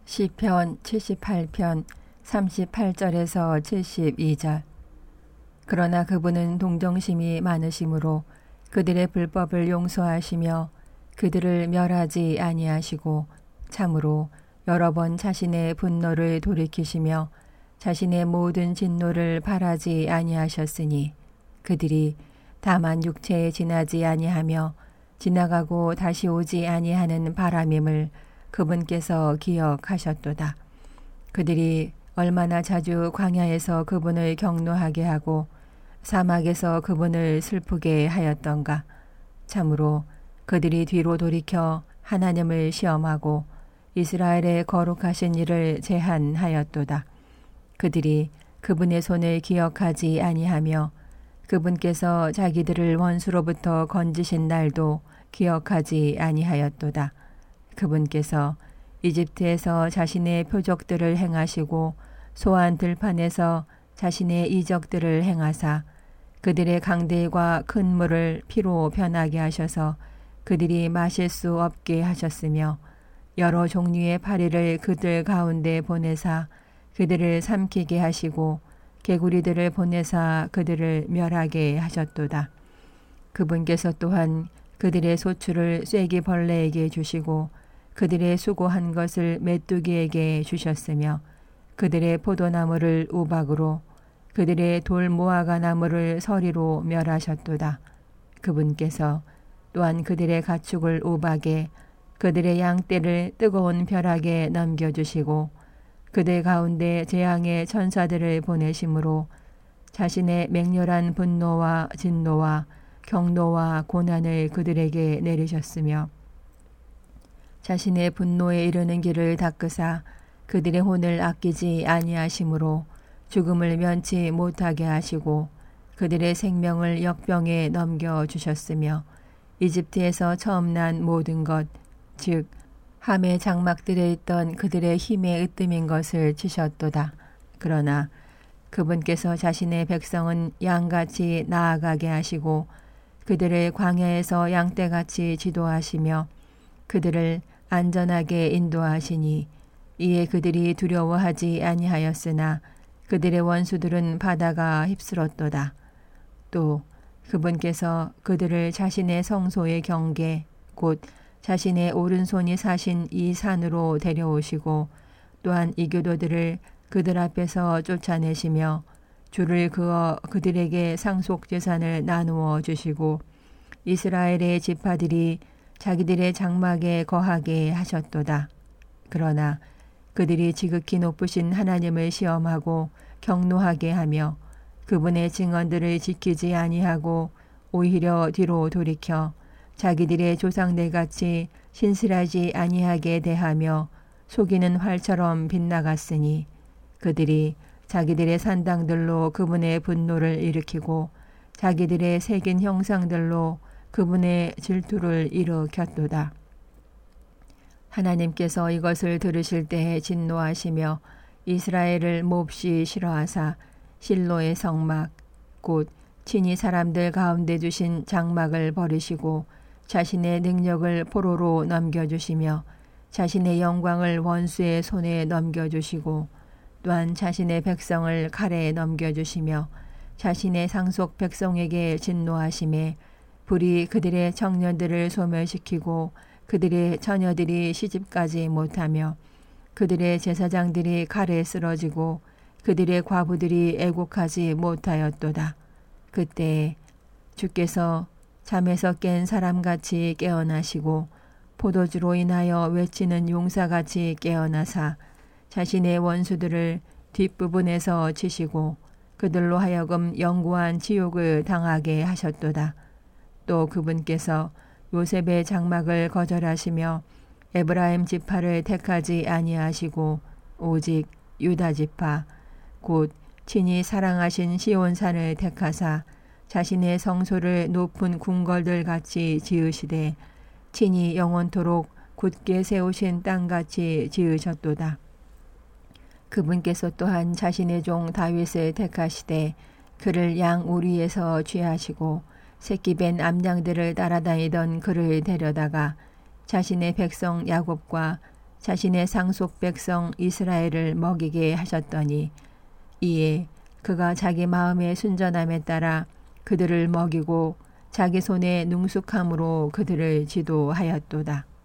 시편 78편 38절에서 72절. 그러나 그분은 동정심이 많으심으로 그들의 불법을 용서하시며 그들을 멸하지 아니하시고 참으로 여러 번 자신의 분노를 돌이키시며 자신의 모든 진노를 바라지 아니하셨으니 그들이 다만 육체에 지나지 아니하며 지나가고 다시 오지 아니하는 바람임을 그분께서 기억하셨도다. 그들이 얼마나 자주 광야에서 그분을 경노하게 하고 사막에서 그분을 슬프게 하였던가. 참으로 그들이 뒤로 돌이켜 하나님을 시험하고 이스라엘의 거룩하신 일을 제한하였도다. 그들이 그분의 손을 기억하지 아니하며 그분께서 자기들을 원수로부터 건지신 날도 기억하지 아니하였도다. 그분께서 이집트에서 자신의 표적들을 행하시고 소한 들판에서 자신의 이적들을 행하사 그들의 강들과 큰 물을 피로 변하게 하셔서 그들이 마실 수 없게 하셨으며 여러 종류의 파리를 그들 가운데 보내사 그들을 삼키게 하시고 개구리들을 보내사 그들을 멸하게 하셨도다. 그분께서 또한 그들의 소출을 쐐기벌레에게 주시고 그들의 수고한 것을 메뚜기에게 주셨으며 그들의 포도나무를 우박으로 그들의 돌무화과 나무를 서리로 멸하셨도다. 그분께서 또한 그들의 가축을 우박에 그들의 양떼를 뜨거운 벼락에 넘겨주시고 그들 가운데 재앙의 천사들을 보내심으로 자신의 맹렬한 분노와 진노와 경노와 고난을 그들에게 내리셨으며 자신의 분노에 이르는 길을 닦으사 그들의 혼을 아끼지 아니하심으로 죽음을 면치 못하게 하시고 그들의 생명을 역병에 넘겨주셨으며 이집트에서 처음 난 모든 것, 즉 함의 장막들에 있던 그들의 힘의 으뜸인 것을 치셨도다. 그러나 그분께서 자신의 백성은 양같이 나아가게 하시고 그들을 광야에서 양떼같이 지도하시며 그들을 안전하게 인도하시니 이에 그들이 두려워하지 아니하였으나 그들의 원수들은 바다가 휩쓸었도다. 또 그분께서 그들을 자신의 성소의 경계 곧 자신의 오른손이 사신 이 산으로 데려오시고 또한 이교도들을 그들 앞에서 쫓아내시며 줄을 그어 그들에게 상속재산을 나누어 주시고 이스라엘의 지파들이 자기들의 장막에 거하게 하셨도다. 그러나 그들이 지극히 높으신 하나님을 시험하고 경노하게 하며 그분의 증언들을 지키지 아니하고 오히려 뒤로 돌이켜 자기들의 조상들같이 신실하지 아니하게 대하며 속이는 활처럼 빗나갔으니 그들이 자기들의 산당들로 그분의 분노를 일으키고 자기들의 새긴 형상들로 그분의 질투를 일으켰도다. 하나님께서 이것을 들으실 때에 진노하시며 이스라엘을 몹시 싫어하사 실로의 성막 곧 친히 사람들 가운데 주신 장막을 버리시고 자신의 능력을 포로로 넘겨주시며 자신의 영광을 원수의 손에 넘겨주시고 또한 자신의 백성을 칼에 넘겨주시며 자신의 상속 백성에게 진노하심에 불이 그들의 청년들을 소멸시키고 그들의 처녀들이 시집가지 못하며 그들의 제사장들이 칼에 쓰러지고 그들의 과부들이 애곡하지 못하였도다. 그때 주께서 잠에서 깬 사람같이 깨어나시고 포도주로 인하여 외치는 용사같이 깨어나사 자신의 원수들을 뒷부분에서 치시고 그들로 하여금 영구한 지옥을 당하게 하셨도다. 또 그분께서 요셉의 장막을 거절하시며 에브라임 지파를 택하지 아니하시고 오직 유다 지파 곧 친히 사랑하신 시온산을 택하사 자신의 성소를 높은 궁궐들 같이 지으시되 친히 영원토록 굳게 세우신 땅같이 지으셨도다. 그분께서 또한 자신의 종 다윗을 택하시되 그를 양 우리에서 취하시고 새끼 뺀 암양들을 따라다니던 그를 데려다가 자신의 백성 야곱과 자신의 상속 백성 이스라엘을 먹이게 하셨더니 이에 그가 자기 마음의 순전함에 따라 그들을 먹이고 자기 손의 능숙함으로 그들을 지도하였도다.